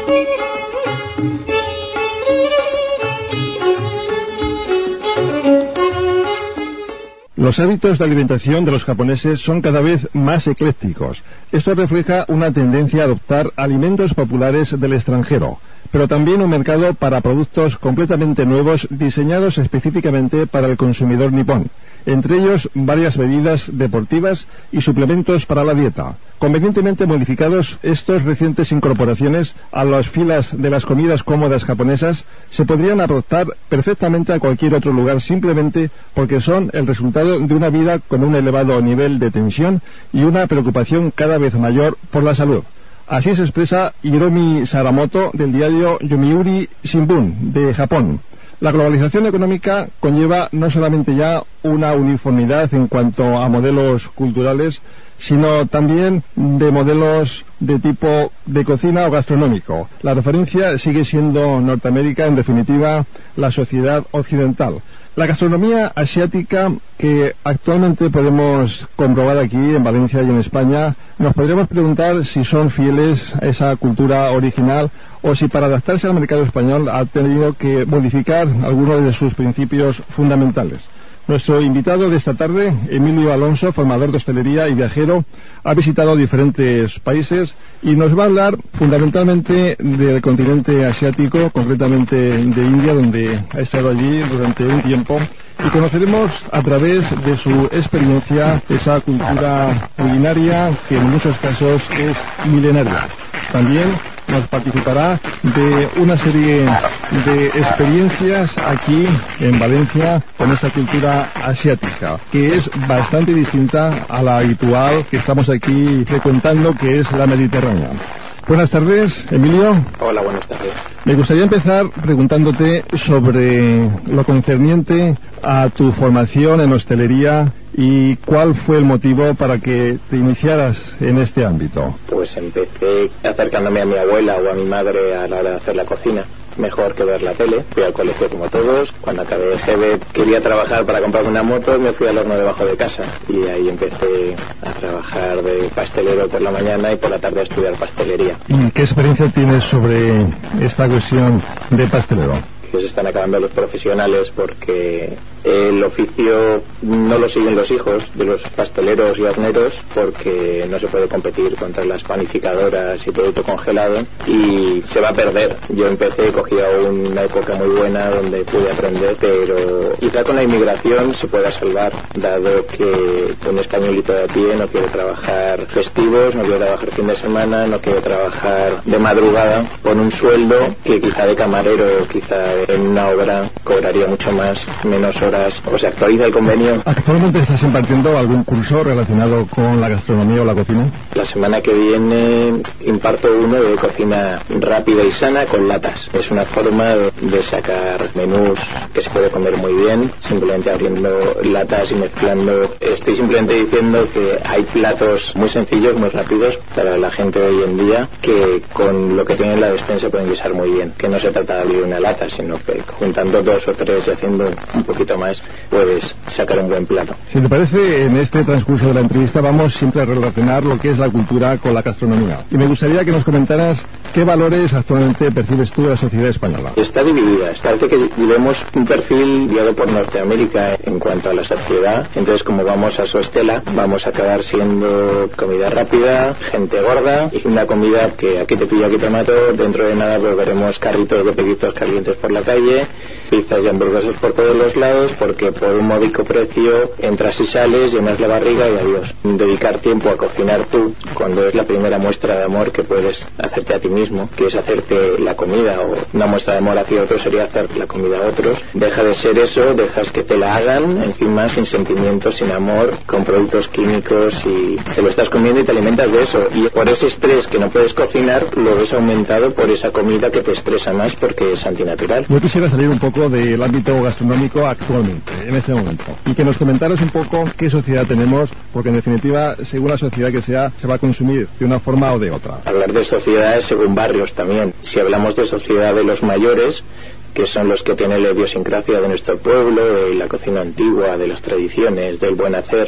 Los hábitos de alimentación de los japoneses son cada vez más eclécticos. Esto refleja una tendencia a adoptar alimentos populares del extranjero, pero también un mercado para productos completamente nuevos diseñados específicamente para el consumidor nipón, entre ellos varias bebidas deportivas y suplementos para la dieta. Convenientemente modificados, estas recientes incorporaciones a las filas de las comidas cómodas japonesas se podrían adoptar perfectamente a cualquier otro lugar simplemente porque son el resultado de una vida con un elevado nivel de tensión y una preocupación cada vez mayor por la salud. Así se expresa Hiromi Saramoto del diario Yomiuri Shimbun de Japón. La globalización económica conlleva no solamente ya una uniformidad en cuanto a modelos culturales, sino también de modelos de tipo de cocina o gastronómico. La referencia sigue siendo Norteamérica, en definitiva, la sociedad occidental. La gastronomía asiática que actualmente podemos comprobar aquí en Valencia y en España, nos podríamos preguntar si son fieles a esa cultura original o si para adaptarse al mercado español ha tenido que modificar algunos de sus principios fundamentales. Nuestro invitado de esta tarde, Emilio Alonso, formador de hostelería y viajero, ha visitado diferentes países y nos va a hablar fundamentalmente del continente asiático, concretamente de India, donde ha estado allí durante un tiempo, y conoceremos a través de su experiencia esa cultura culinaria que en muchos casos es milenaria. También nos participará de una serie de experiencias aquí en Valencia con esa cultura asiática, que es bastante distinta a la habitual que estamos aquí frecuentando, que es la mediterránea. Buenas tardes, Emilio. Hola, buenas tardes. Me gustaría empezar preguntándote sobre lo concerniente a tu formación en hostelería y cuál fue el motivo para que te iniciaras en este ámbito. Pues empecé acercándome a mi abuela o a mi madre a la hora de hacer la cocina. Mejor que ver la tele. Fui al colegio como todos. Cuando acabé de GB quería trabajar para comprarme una moto, me fui al horno debajo de casa y ahí empecé a trabajar de pastelero por la mañana y por la tarde a estudiar pastelería. ¿Y qué experiencia tienes sobre esta cuestión de pastelero? Que se están acabando los profesionales porque el oficio no lo siguen los hijos de los pasteleros y horneros porque no se puede competir contra las panificadoras y producto congelado y se va a perder. Yo empecé, cogí una época muy buena donde pude aprender, pero quizá con la inmigración se pueda salvar, dado que un españolito de a pie no quiere trabajar festivos, no quiere trabajar fin de semana, no quiere trabajar de madrugada con un sueldo que quizá de camarero, quizá en una obra cobraría mucho más, menos horas. ¿O se actualiza el convenio? ¿Actualmente estás impartiendo algún curso relacionado con la gastronomía o la cocina? La semana que viene imparto uno de cocina rápida y sana con latas. Es una forma de sacar menús que se puede comer muy bien, simplemente abriendo latas y mezclando. Estoy simplemente diciendo que hay platos muy sencillos, muy rápidos para la gente de hoy en día que con lo que tiene en la despensa pueden guisar muy bien. Que no se trata de abrir una lata, sino que juntando dos o tres y haciendo un poquito más puedes sacar un buen plato. Si te parece, en este transcurso de la entrevista vamos siempre a relacionar lo que es la cultura con la gastronomía. Y me gustaría que nos comentaras qué valores actualmente percibes tú de la sociedad española. Está dividida. Parece que llevemos un perfil guiado por Norteamérica en cuanto a la sociedad. Entonces, como vamos a su estela, vamos a acabar siendo comida rápida, gente gorda y una comida que aquí te pillo, aquí te mato. Dentro de nada pues veremos carritos de peditos calientes por la calle, pizzas y hamburguesas por todos los lados, porque por un módico precio entras y sales, llenas la barriga y adiós. Dedicar tiempo a cocinar tú, cuando es la primera muestra de amor que puedes hacerte a ti mismo, que es hacerte la comida, o una muestra de amor hacia otros sería hacer la comida a otros, deja de ser eso, dejas que te la hagan, encima sin sentimientos, sin amor, con productos químicos, y te lo estás comiendo y te alimentas de eso, y por ese estrés que no puedes cocinar lo ves aumentado por esa comida que te estresa más porque es antinatural. Yo quisiera salir un poco del ámbito gastronómico actualmente, en este momento, y que nos comentaras un poco qué sociedad tenemos, porque en definitiva, según la sociedad que sea, se va a consumir de una forma o de otra. Hablar de sociedades según barrios también. Si hablamos de sociedad de los mayores, que son los que tienen la idiosincrasia de nuestro pueblo, de la cocina antigua, de las tradiciones, del buen hacer,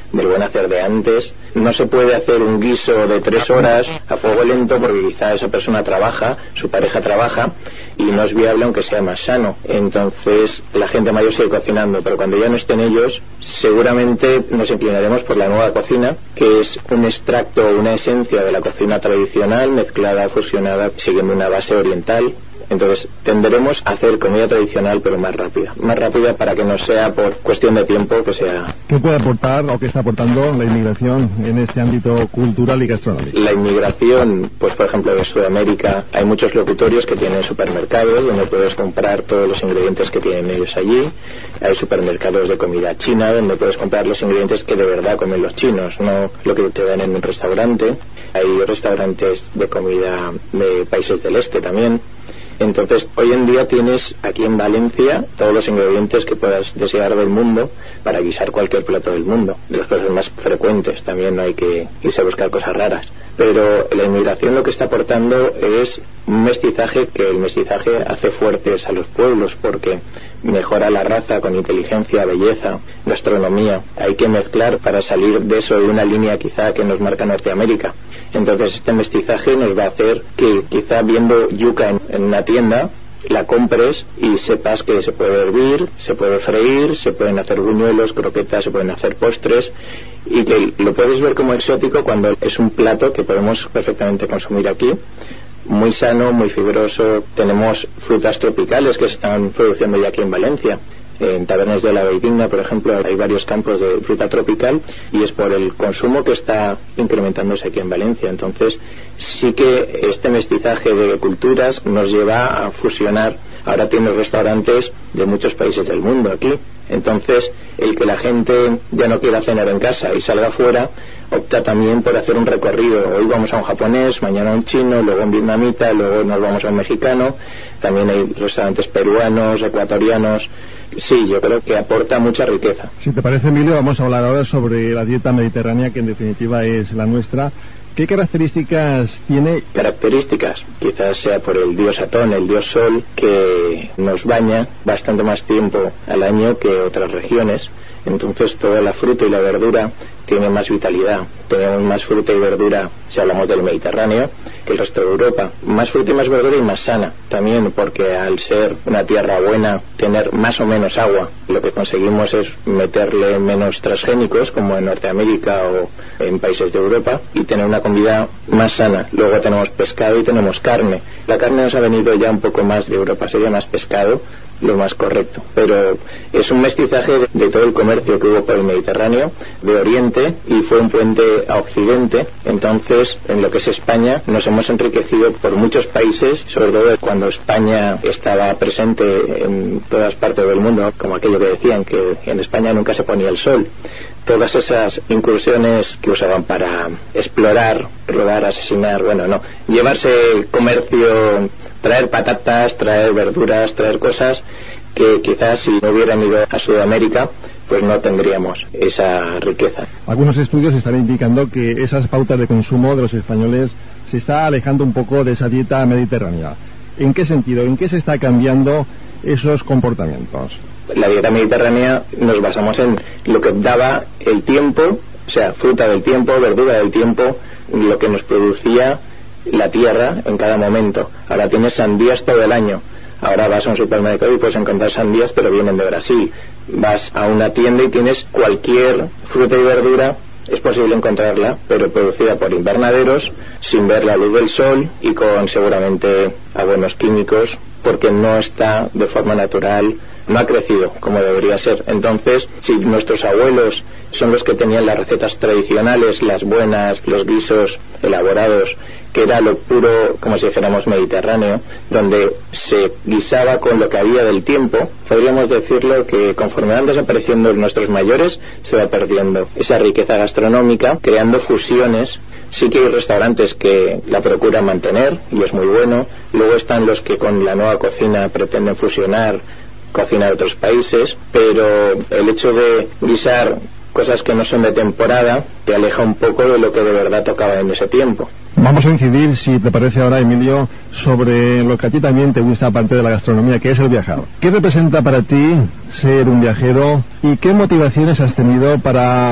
del buen hacer de antes. No se puede hacer un guiso de 3 horas a fuego lento porque quizá esa persona trabaja, su pareja trabaja y no es viable aunque sea más sano. Entonces la gente mayor sigue cocinando, pero cuando ya no estén ellos, seguramente nos inclinaremos por la nueva cocina, que es un extracto, una esencia de la cocina tradicional mezclada, fusionada, siguiendo una base oriental. Entonces tenderemos a hacer comida tradicional pero más rápida para que no sea por cuestión de tiempo que sea. ¿Qué puede aportar o qué está aportando la inmigración en este ámbito cultural y gastronómico? La inmigración, pues por ejemplo de Sudamérica, hay muchos locutorios que tienen supermercados donde puedes comprar todos los ingredientes que tienen ellos allí. Hay supermercados de comida china donde puedes comprar los ingredientes que de verdad comen los chinos, no lo que te dan en un restaurante. Hay restaurantes de comida de países del este también. Entonces, hoy en día tienes aquí en Valencia todos los ingredientes que puedas desear del mundo para guisar cualquier plato del mundo. De las cosas más frecuentes, también no hay que irse a buscar cosas raras. Pero la inmigración lo que está aportando es un mestizaje, que el mestizaje hace fuertes a los pueblos porque mejora la raza con inteligencia, belleza, gastronomía. Hay que mezclar para salir de eso de una línea quizá que nos marca Norteamérica. Entonces este mestizaje nos va a hacer que quizá viendo yuca en una tienda la compres y sepas que se puede hervir, se puede freír, se pueden hacer buñuelos, croquetas, se pueden hacer postres y que lo puedes ver como exótico cuando es un plato que podemos perfectamente consumir aquí. Muy sano, muy fibroso. Tenemos frutas tropicales que se están produciendo ya aquí en Valencia. En Tabernes de la Valldigna, por ejemplo, hay varios campos de fruta tropical y es por el consumo que está incrementándose aquí en Valencia. Entonces, sí que este mestizaje de culturas nos lleva a fusionar. Ahora tienes restaurantes de muchos países del mundo aquí. Entonces, el que la gente ya no quiera cenar en casa y salga fuera, opta también por hacer un recorrido. Hoy vamos a un japonés, mañana a un chino, luego a un vietnamita, luego nos vamos a un mexicano. También hay restaurantes peruanos, ecuatorianos. Sí, yo creo que aporta mucha riqueza. Si te parece, Emilio, vamos a hablar ahora sobre la dieta mediterránea, que en definitiva es la nuestra. ¿Qué características tiene? Características, quizás sea por el dios Atón, el dios Sol, que nos baña bastante más tiempo al año que otras regiones. Entonces toda la fruta y la verdura tiene más vitalidad. Tenemos más fruta y verdura, si hablamos del Mediterráneo, que el resto de Europa. Más fruta y más verdura y más sana. También porque al ser una tierra buena, tener más o menos agua, lo que conseguimos es meterle menos transgénicos, como en Norteamérica o en países de Europa, y tener una comida más sana. Luego tenemos pescado y tenemos carne. La carne nos ha venido ya un poco más de Europa, sería más pescado, lo más correcto, pero es un mestizaje de todo el comercio que hubo por el Mediterráneo, de Oriente, y fue un puente a Occidente. Entonces, en lo que es España, nos hemos enriquecido por muchos países, sobre todo cuando España estaba presente en todas partes del mundo, como aquello que decían, que en España nunca se ponía el sol. Todas esas incursiones que usaban para explorar, robar, asesinar, llevarse el comercio, traer patatas, traer verduras, traer cosas que quizás si no hubieran ido a Sudamérica, pues no tendríamos esa riqueza. Algunos estudios están indicando que esas pautas de consumo de los españoles se está alejando un poco de esa dieta mediterránea. ¿En qué sentido? ¿En qué se está cambiando esos comportamientos? La dieta mediterránea nos basamos en lo que daba el tiempo, o sea, fruta del tiempo, verdura del tiempo, lo que nos producía la tierra en cada momento. Ahora tienes sandías todo el año. Ahora vas a un supermercado y puedes encontrar sandías, pero vienen de Brasil. Vas a una tienda y tienes cualquier fruta y verdura, es posible encontrarla, pero producida por invernaderos, sin ver la luz del sol y con seguramente abonos químicos, porque no está de forma natural, no ha crecido como debería ser. Entonces, si nuestros abuelos son los que tenían las recetas tradicionales, las buenas, los guisos elaborados, que era lo puro, como si dijéramos, mediterráneo, donde se guisaba con lo que había del tiempo, podríamos decirlo que conforme van desapareciendo nuestros mayores, se va perdiendo esa riqueza gastronómica, creando fusiones. Sí que hay restaurantes que la procuran mantener, y es muy bueno. Luego están los que con la nueva cocina pretenden fusionar cocina de otros países, pero el hecho de guisar cosas que no son de temporada te aleja un poco de lo que de verdad tocaba en ese tiempo. Vamos a incidir, si te parece ahora, Emilio, sobre lo que a ti también te gusta, aparte de la gastronomía, que es el viajar. ¿Qué representa para ti ser un viajero y qué motivaciones has tenido para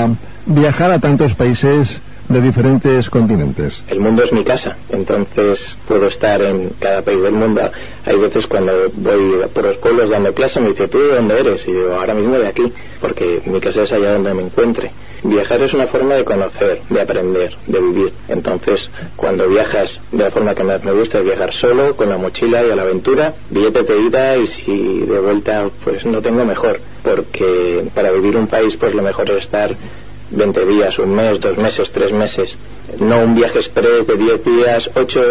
viajar a tantos países de diferentes continentes? El mundo es mi casa, entonces puedo estar en cada país del mundo. Hay veces cuando voy por los pueblos dando clase me dice, ¿tú de dónde eres? Y digo, ahora mismo de aquí, porque mi casa es allá donde me encuentre. Viajar es una forma de conocer, de aprender, de vivir. Entonces, cuando viajas de la forma que más me gusta, es viajar solo, con la mochila y a la aventura, billete de ida, y si de vuelta, pues no tengo mejor, porque para vivir un país, pues lo mejor es estar 20 días, un mes, 2 meses, 3 meses. No un viaje express de 10 días,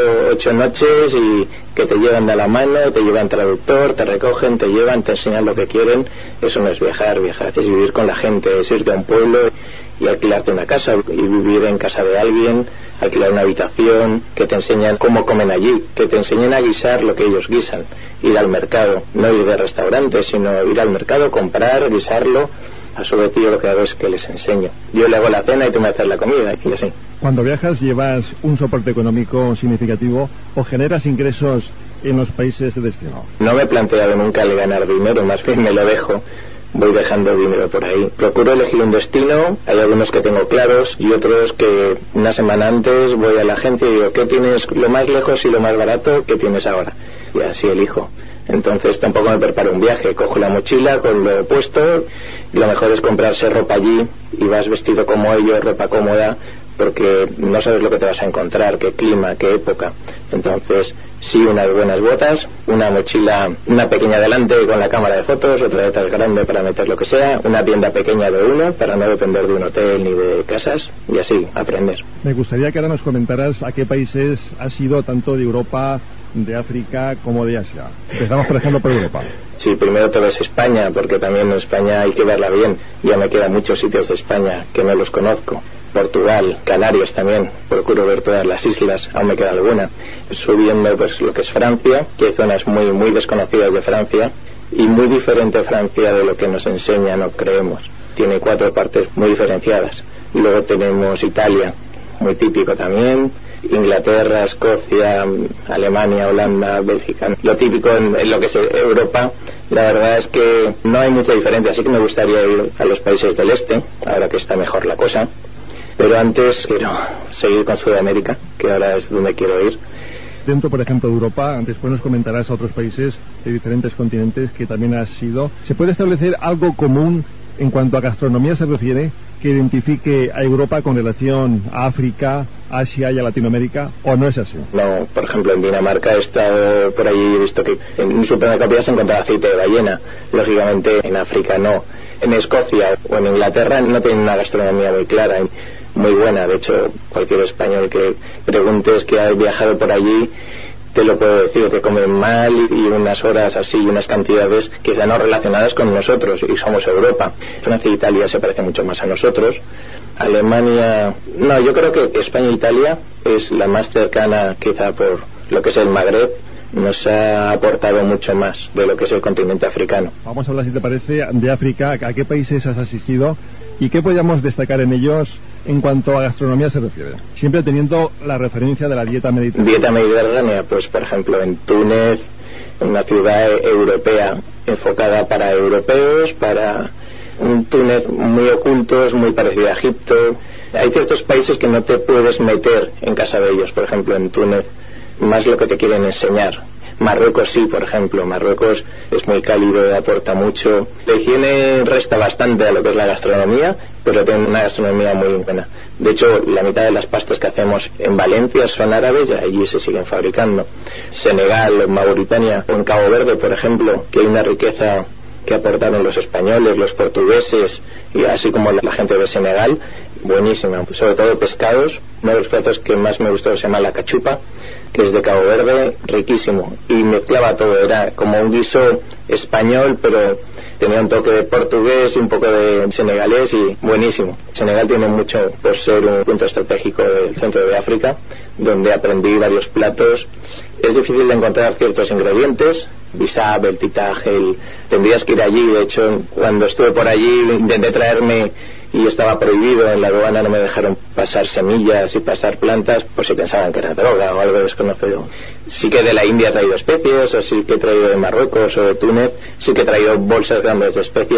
8 noches y que te llevan de la mano, te llevan traductor, te recogen, te llevan, te enseñan lo que quieren. Eso no es viajar. Viajar es vivir con la gente, es irte a un pueblo y alquilarte una casa y vivir en casa de alguien, alquilar una habitación, que te enseñan cómo comen allí, que te enseñen a guisar lo que ellos guisan, ir al mercado, no ir de restaurantes, sino ir al mercado, comprar, guisarlo. A su vez yo lo que hago es que les enseño. Yo le hago la cena y tú me haces la comida y así. Cuando viajas, ¿llevas un soporte económico significativo o generas ingresos en los países de destino? No me he planteado nunca el ganar dinero, más bien me lo dejo. Voy dejando dinero por ahí. Procuro elegir un destino, hay algunos que tengo claros y otros que una semana antes voy a la agencia y digo, ¿qué tienes lo más lejos y lo más barato que tienes ahora? Y así elijo. Entonces tampoco me preparo un viaje, cojo la mochila con lo puesto, y lo mejor es comprarse ropa allí y vas vestido como ellos, ropa cómoda, porque no sabes lo que te vas a encontrar, qué clima, qué época. Entonces, sí, unas buenas botas, una mochila, una pequeña delante con la cámara de fotos, otra detrás grande para meter lo que sea, una tienda pequeña de uno para no depender de un hotel ni de casas, y así, aprender. Me gustaría que ahora nos comentaras a qué países has ido, tanto de Europa, de África como de Asia. Empezamos, por ejemplo, por Europa. Sí, primero todo es España, porque también en España hay que verla bien. Ya me quedan muchos sitios de España que no los conozco. Portugal, Canarias también, procuro ver todas las islas, aún me queda alguna. Subiendo pues lo que es Francia, que hay zonas muy, muy desconocidas de Francia, y muy diferente Francia de lo que nos enseñan o creemos. Tiene 4 partes muy diferenciadas. Y luego tenemos Italia, muy típico también, Inglaterra, Escocia, Alemania, Holanda, Bélgica. Lo típico en lo que es Europa, la verdad es que no hay mucha diferencia, así que me gustaría ir a los países del este, ahora que está mejor la cosa. Pero antes quiero seguir con Sudamérica, que ahora es donde quiero ir. Dentro, por ejemplo, de Europa, después nos comentarás a otros países de diferentes continentes que también has ido. ¿Se puede establecer algo común en cuanto a gastronomía se refiere, que identifique a Europa con relación a África, Asia y a Latinoamérica, o no es así? No, por ejemplo, en Dinamarca he estado por allí y he visto que en un supermercado se encuentra aceite de ballena. Lógicamente en África no. En Escocia o en Inglaterra no tienen una gastronomía muy clara, muy buena. De hecho, cualquier español que preguntes que ha viajado por allí te lo puedo decir, que comen mal y unas horas así, unas cantidades quizá no relacionadas con nosotros, y somos Europa. Francia e Italia se parecen mucho más a nosotros. Alemania, no, yo creo que España e Italia es la más cercana quizá por lo que es el Magreb. Nos ha aportado mucho más de lo que es el continente africano. Vamos a hablar, si te parece, de África. ¿A qué países has asistido y qué podríamos destacar en ellos en cuanto a gastronomía se refiere? Siempre teniendo la referencia de la dieta mediterránea. Dieta mediterránea, pues por ejemplo en Túnez, una ciudad europea enfocada para europeos, para un Túnez muy oculto, es muy parecido a Egipto. Hay ciertos países que no te puedes meter en casa de ellos, por ejemplo en Túnez, más lo que te quieren enseñar. Marruecos sí, por ejemplo. Marruecos es muy cálido, aporta mucho. La higiene resta bastante a lo que es la gastronomía, pero tiene una gastronomía muy buena. De hecho, la mitad de las pastas que hacemos en Valencia son árabes y allí se siguen fabricando. Senegal, Mauritania, en Cabo Verde, por ejemplo, que hay una riqueza que aportaron los españoles, los portugueses y así como la gente de Senegal, buenísima. Sobre todo pescados. Uno de los platos que más me gustó se llama la cachupa, que es de Cabo Verde, riquísimo, y mezclaba todo, era como un guiso español, pero tenía un toque de portugués y un poco de senegalés, y buenísimo. Senegal tiene mucho por ser un punto estratégico del centro de África, donde aprendí varios platos. Es difícil de encontrar ciertos ingredientes, bisab, el titag, tendrías que ir allí. De hecho, cuando estuve por allí intenté traerme y estaba prohibido, en la aduana no me dejaron pasar semillas y pasar plantas, por si pensaban que era droga o algo desconocido. Sí que de la India he traído especias, o sí que he traído de Marruecos o de Túnez, sí que he traído bolsas grandes de especias,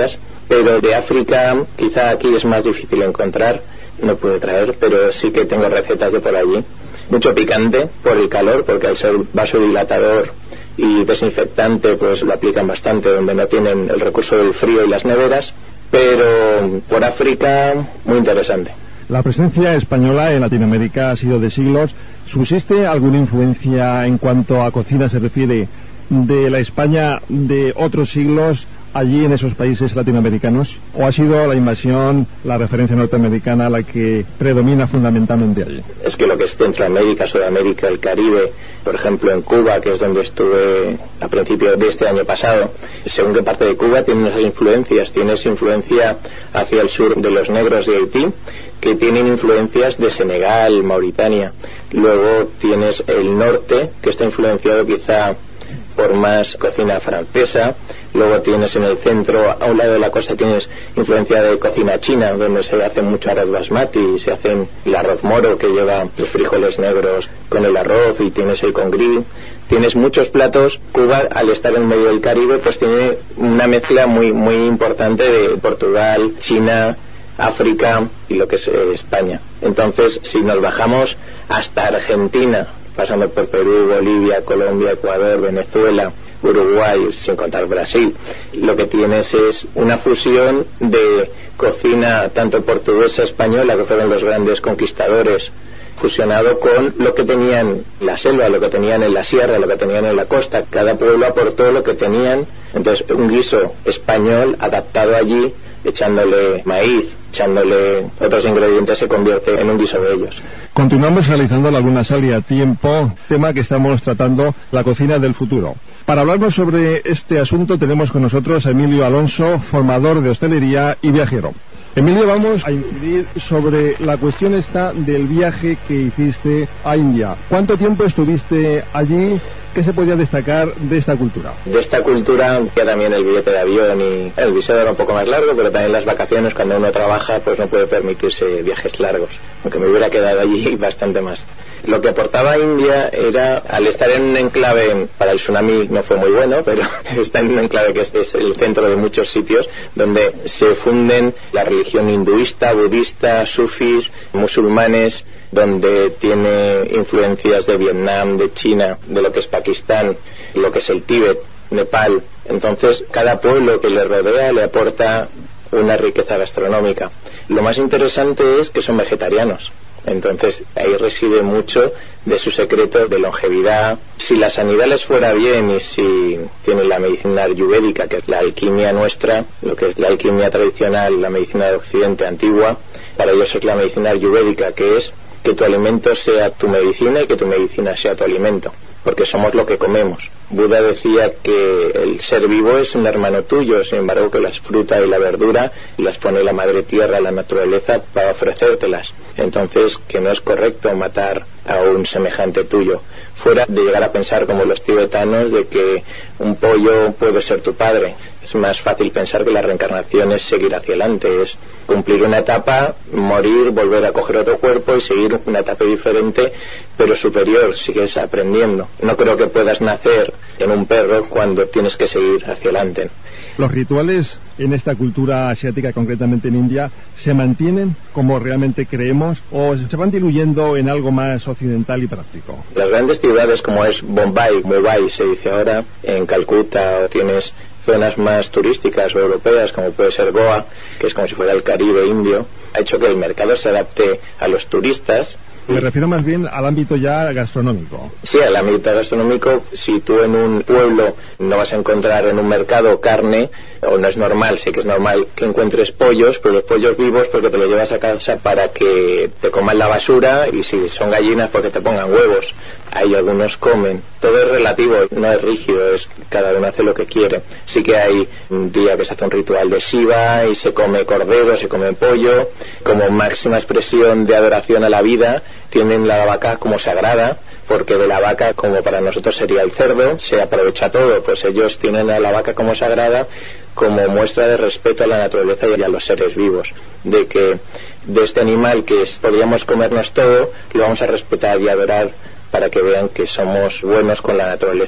pero de África quizá aquí es más difícil encontrar, no pude traer, pero sí que tengo recetas de por allí. Mucho picante por el calor, porque al ser vasodilatador y desinfectante pues lo aplican bastante donde no tienen el recurso del frío y las neveras, pero por África muy interesante. La presencia española en Latinoamérica ha sido de siglos. ¿Subsiste alguna influencia en cuanto a cocina se refiere de la España de otros siglos allí en esos países latinoamericanos? ¿O ha sido la invasión, la referencia norteamericana la que predomina fundamentalmente allí? Es que lo que es Centroamérica, Sudamérica, el Caribe, por ejemplo en Cuba, que es donde estuve a principios de este año pasado, según qué parte de Cuba tiene esas influencias. Tienes influencia hacia el sur de los negros de Haití, que tienen influencias de Senegal, Mauritania. Luego tienes el norte, que está influenciado quizá por más cocina francesa. Luego tienes en el centro, a un lado de la costa, tienes influencia de cocina china, donde se hace mucho arroz basmati, y se hacen el arroz moro, que lleva los frijoles negros con el arroz, y tienes el congrí. Tienes muchos platos. Cuba, al estar en medio del Caribe, pues tiene una mezcla muy importante de Portugal, China, África y lo que es España. Entonces, si nos bajamos hasta Argentina, pasando por Perú, Bolivia, Colombia, Ecuador, Venezuela, Uruguay, sin contar Brasil, lo que tienes es una fusión de cocina tanto portuguesa, española, que fueron los grandes conquistadores, fusionado con lo que tenían en la selva, lo que tenían en la sierra, lo que tenían en la costa. Cada pueblo aportó lo que tenían. Entonces, un guiso español adaptado allí, echándole maíz, echándole otros ingredientes, se convierte en un guiso de ellos. Continuamos realizando la Luna Sal y a tiempo, tema que estamos tratando, la cocina del futuro. Para hablarnos sobre este asunto tenemos con nosotros a Emilio Alonso, formador de hostelería y viajero. Emilio, vamos a incidir sobre la cuestión esta del viaje que hiciste a India. ¿Cuánto tiempo estuviste allí? ¿Qué se podía destacar de esta cultura? De esta cultura, ya también el billete de avión y el visado era un poco más largo, pero también las vacaciones, cuando uno trabaja, pues no puede permitirse viajes largos, aunque me hubiera quedado allí bastante más. Lo que aportaba India era, al estar en un enclave, para el tsunami no fue muy bueno, pero está en un enclave que es el centro de muchos sitios, donde se funden la religión hinduista, budista, sufis, musulmanes, donde tiene influencias de Vietnam, de China, de lo que es Pakistán, lo que es el Tíbet, Nepal. Entonces, cada pueblo que le rodea le aporta una riqueza gastronómica. Lo más interesante es que son vegetarianos. Entonces, ahí reside mucho de su secreto de longevidad. Si la sanidad les fuera bien y si tienen la medicina ayurvédica, que es la alquimia nuestra, lo que es la alquimia tradicional, la medicina de Occidente antigua, para ellos es la medicina ayurvédica, que es que tu alimento sea tu medicina y que tu medicina sea tu alimento, porque somos lo que comemos. Buda decía que el ser vivo es un hermano tuyo, sin embargo que las frutas y la verdura las pone la madre tierra, la naturaleza, para ofrecértelas. Entonces, que no es correcto matar a un semejante tuyo, fuera de llegar a pensar como los tibetanos de que un pollo puede ser tu padre. Es más fácil pensar que la reencarnación es seguir hacia adelante, es cumplir una etapa, morir, volver a coger otro cuerpo y seguir una etapa diferente, pero superior, sigues aprendiendo. No creo que puedas nacer en un perro cuando tienes que seguir hacia adelante. ¿Los rituales en esta cultura asiática, concretamente en India, se mantienen como realmente creemos o se van diluyendo en algo más occidental y práctico? Las grandes ciudades como es Bombay, Mumbai se dice ahora, en Calcuta tienes zonas más turísticas o europeas, como puede ser Goa, que es como si fuera el Caribe indio, ha hecho que el mercado se adapte a los turistas. Me refiero más bien al ámbito ya gastronómico. Sí, al ámbito gastronómico. Si tú en un pueblo no vas a encontrar en un mercado carne, o no es normal, sí que es normal que encuentres pollos, pero los pollos vivos porque te los llevas a casa para que te coman la basura, y si son gallinas porque te pongan huevos. Ahí algunos comen. Todo es relativo, no es rígido, es cada uno hace lo que quiere. Sí que hay un día que se hace un ritual de Shiva y se come cordero, se come pollo, como máxima expresión de adoración a la vida. Tienen la vaca como sagrada, porque de la vaca, como para nosotros sería el cerdo, se aprovecha todo, pues ellos tienen a la vaca como sagrada, como muestra de respeto a la naturaleza y a los seres vivos, de que de este animal que podríamos comernos todo, lo vamos a respetar y adorar para que vean que somos buenos con la naturaleza.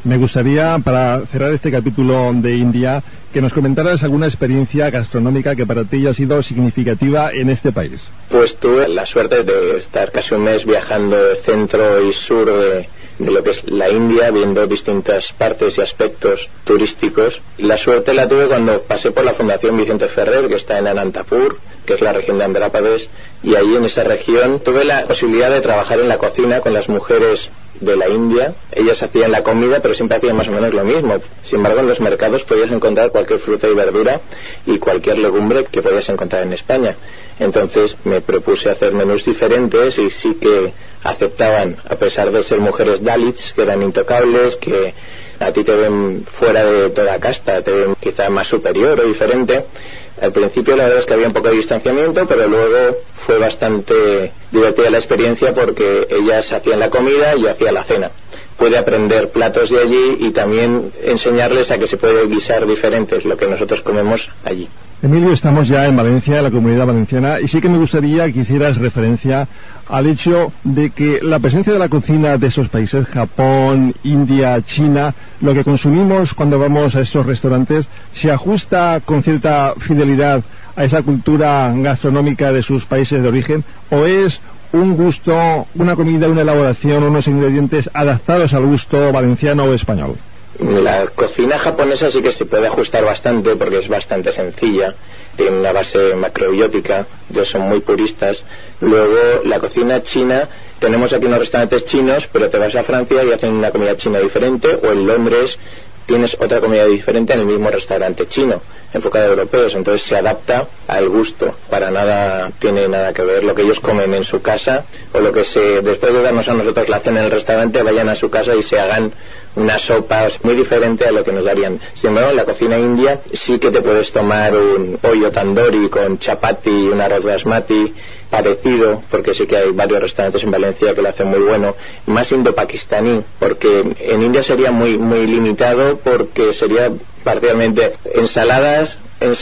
Me gustaría, para cerrar este capítulo de India, que nos comentaras alguna experiencia gastronómica que para ti ha sido significativa en este país. Pues tuve la suerte de estar casi un mes viajando de centro y sur de lo que es la India, viendo distintas partes y aspectos turísticos. La suerte la tuve cuando pasé por la Fundación Vicente Ferrer, que está en Anantapur, que es la región de Andhra Pradesh, y allí en esa región tuve la posibilidad de trabajar en la cocina con las mujeres de la India. Ellas hacían la comida, pero siempre hacían más o menos lo mismo. Sin embargo, en los mercados podías encontrar cualquier fruta y verdura y cualquier legumbre que podías encontrar en España. Entonces me propuse hacer menús diferentes y sí que aceptaban, a pesar de ser mujeres Dalits, que eran intocables, que a ti te ven fuera de toda casta, te ven quizá más superior o diferente. Al principio la verdad es que había un poco de distanciamiento, pero luego fue bastante divertida la experiencia porque ellas hacían la comida y yo hacía la cena. Pude aprender platos de allí y también enseñarles a que se puede guisar diferentes lo que nosotros comemos allí. Emilio, estamos ya en Valencia, en la Comunidad Valenciana, y sí que me gustaría que hicieras referencia al hecho de que la presencia de la cocina de esos países, Japón, India, China, lo que consumimos cuando vamos a esos restaurantes, se ajusta con cierta fidelidad a esa cultura gastronómica de sus países de origen, o es un gusto, una comida, una elaboración, unos ingredientes adaptados al gusto valenciano o español. La cocina japonesa sí que se puede ajustar bastante porque es bastante sencilla, tiene una base macrobiótica, ellos son muy puristas. Luego la cocina china, tenemos aquí unos restaurantes chinos, pero te vas a Francia y hacen una comida china diferente, o en Londres tienes otra comida diferente en el mismo restaurante chino, enfocado a europeos, entonces se adapta al gusto, para nada tiene nada que ver lo que ellos comen en su casa, o lo que después de darnos a nosotros la cena en el restaurante, vayan a su casa y se hagan unas sopas muy diferentes a lo que nos darían. Sin embargo, en la cocina india sí que te puedes tomar un pollo tandoori con chapati, un arroz basmati parecido, porque sí que hay varios restaurantes en Valencia que lo hacen muy bueno, más indo-pakistaní, porque en India sería muy limitado, porque sería parcialmente ensaladas,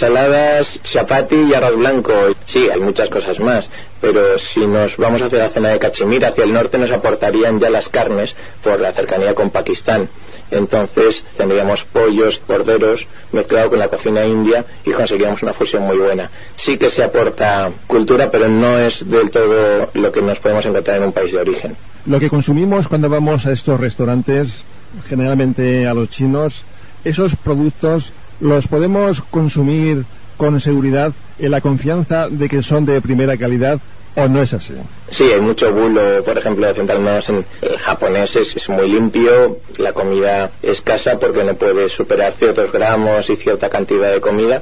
chapati y arroz blanco. Sí, hay muchas cosas más, pero si nos vamos hacia la zona de Cachemir, hacia el norte, nos aportarían ya las carnes por la cercanía con Pakistán. Entonces tendríamos pollos, corderos mezclado con la cocina india y conseguiríamos una fusión muy buena. Sí que se aporta cultura, pero no es del todo lo que nos podemos encontrar en un país de origen. Lo que consumimos cuando vamos a estos restaurantes, generalmente a los chinos, esos productos los podemos consumir con seguridad, en la confianza de que son de primera calidad, ¿o no es así? Sí, hay mucho bulo, por ejemplo, centrándonos en el japonés, es muy limpio, la comida escasa porque no puede superar ciertos gramos y cierta cantidad de comida,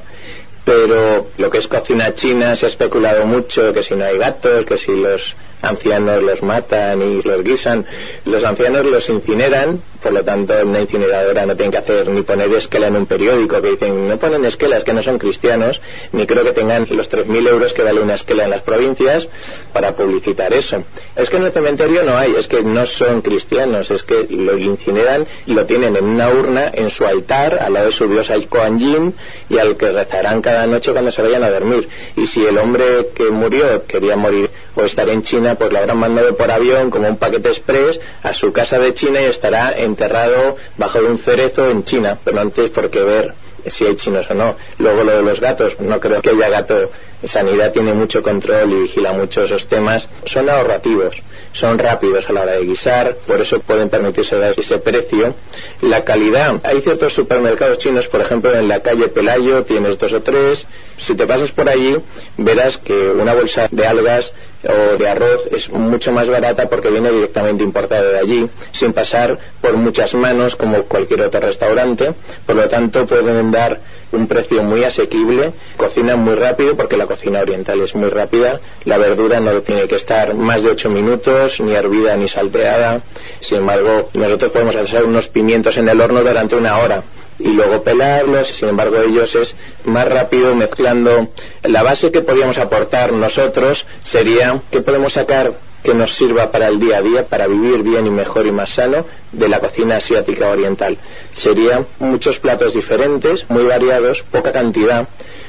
pero lo que es cocina china se ha especulado mucho, que si no hay gatos, que si los ancianos los matan y los guisan. Los ancianos los incineran, por lo tanto una incineradora no tiene que hacer ni poner esquela en un periódico, que dicen no ponen esquelas, que no son cristianos, ni creo que tengan los 3.000 euros que vale una esquela en las provincias para publicitar eso. Es que en el cementerio no hay, es que no son cristianos, es que lo incineran y lo tienen en una urna en su altar al lado de su diosa Kuan Yin, y al que rezarán cada noche cuando se vayan a dormir. Y si el hombre que murió quería morir o estar en China, pues lo habrán mandado por avión como un paquete express a su casa de China y estará enterrado bajo un cerezo en China, pero no tienes por qué ver si hay chinos o no. Luego lo de los gatos, no creo que haya gato. Sanidad tiene mucho control y vigila mucho esos temas. Son ahorrativos, son rápidos a la hora de guisar, por eso pueden permitirse dar ese precio. La calidad, hay ciertos supermercados chinos, por ejemplo en la calle Pelayo tienes 2 o 3, si te pasas por allí verás que una bolsa de algas o de arroz es mucho más barata porque viene directamente importado de allí, sin pasar por muchas manos como cualquier otro restaurante. Por lo tanto pueden dar un precio muy asequible, cocinan muy rápido porque la cocina oriental es muy rápida, la verdura no tiene que estar más de 8 minutos, ni hervida ni salteada. Sin embargo, nosotros podemos hacer unos pimientos en el horno durante 1 hora y luego pelarlos. Sin embargo, ellos es más rápido, mezclando. La base que podríamos aportar nosotros sería que podemos sacar que nos sirva para el día a día, para vivir bien y mejor y más sano, de la cocina asiática oriental. Serían muchos platos diferentes, muy variados, poca cantidad,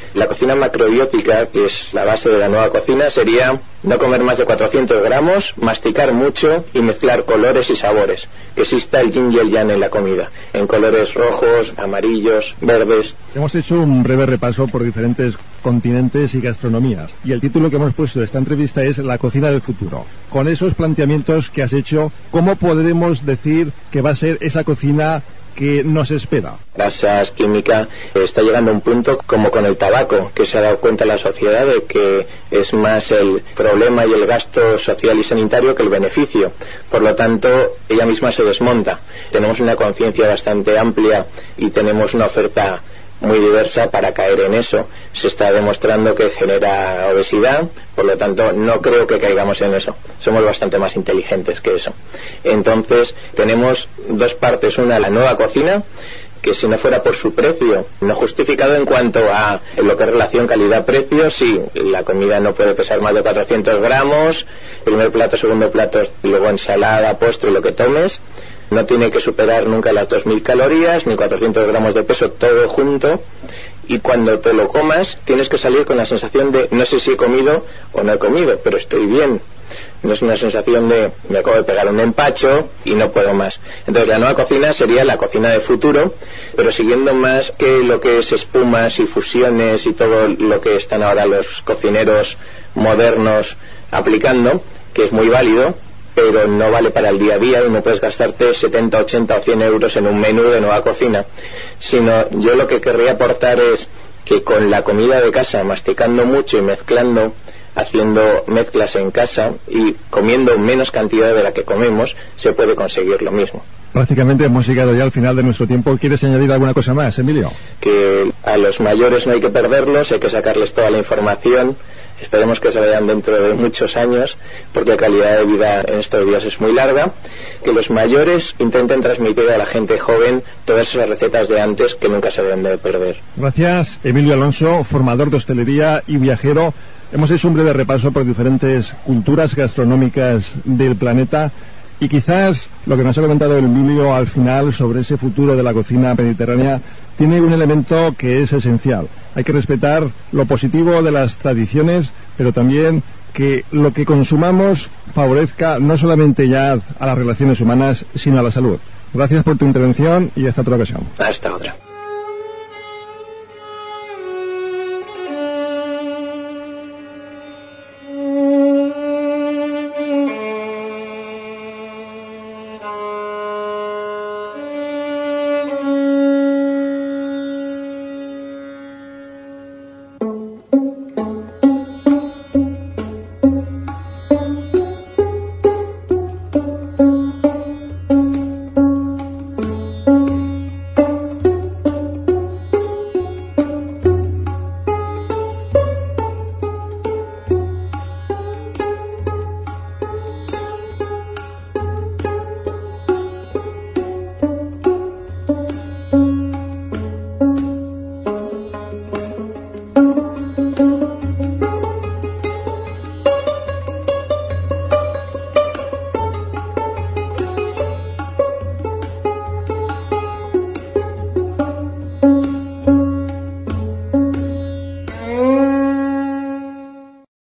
La cocina macrobiótica, que es la base de la nueva cocina, sería no comer más de 400 gramos, masticar mucho y mezclar colores y sabores. Que exista el yin y el yang en la comida, en colores rojos, amarillos, verdes. Hemos hecho un breve repaso por diferentes continentes y gastronomías, y el título que hemos puesto de esta entrevista es La cocina del futuro. Con esos planteamientos que has hecho, ¿cómo podremos decir que va a ser esa cocina que nos espera? Grasas, química, está llegando a un punto como con el tabaco, que se ha dado cuenta la sociedad de que es más el problema y el gasto social y sanitario que el beneficio. Por lo tanto, ella misma se desmonta. Tenemos una conciencia bastante amplia y tenemos una oferta muy diversa para caer en eso. Se está demostrando que genera obesidad, por lo tanto no creo que caigamos en eso. Somos bastante más inteligentes que eso. Entonces tenemos dos partes: una, la nueva cocina, que si no fuera por su precio, no justificado en cuanto a lo que es relación calidad-precio, sí, la comida no puede pesar más de 400 gramos, primer plato, segundo plato, luego ensalada, postre, lo que tomes. No tiene que superar nunca las 2.000 calorías, ni 400 gramos de peso, todo junto. Y cuando te lo comas, tienes que salir con la sensación de no sé si he comido o no he comido, pero estoy bien. No es una sensación de me acabo de pegar un empacho y no puedo más. Entonces la nueva cocina sería la cocina de futuro, pero siguiendo más que lo que es espumas y fusiones y todo lo que están ahora los cocineros modernos aplicando, que es muy válido, pero no vale para el día a día y no puedes gastarte 70, 80 o 100 euros en un menú de nueva cocina. Sino yo lo que querría aportar es que con la comida de casa, masticando mucho y mezclando, haciendo mezclas en casa y comiendo menos cantidad de la que comemos, se puede conseguir lo mismo. Prácticamente hemos llegado ya al final de nuestro tiempo. ¿Quieres añadir alguna cosa más, Emilio? Que a los mayores no hay que perderlos, hay que sacarles toda la información. Esperemos que se vayan dentro de muchos años, porque la calidad de vida en estos días es muy larga. Que los mayores intenten transmitir a la gente joven todas esas recetas de antes que nunca se deben de perder. Gracias, Emilio Alonso, formador de hostelería y viajero. Hemos hecho un breve repaso por diferentes culturas gastronómicas del planeta. Y quizás lo que nos ha comentado Emilio al final sobre ese futuro de la cocina mediterránea tiene un elemento que es esencial. Hay que respetar lo positivo de las tradiciones, pero también que lo que consumamos favorezca no solamente ya a las relaciones humanas, sino a la salud. Gracias por tu intervención y hasta otra ocasión. Hasta otra.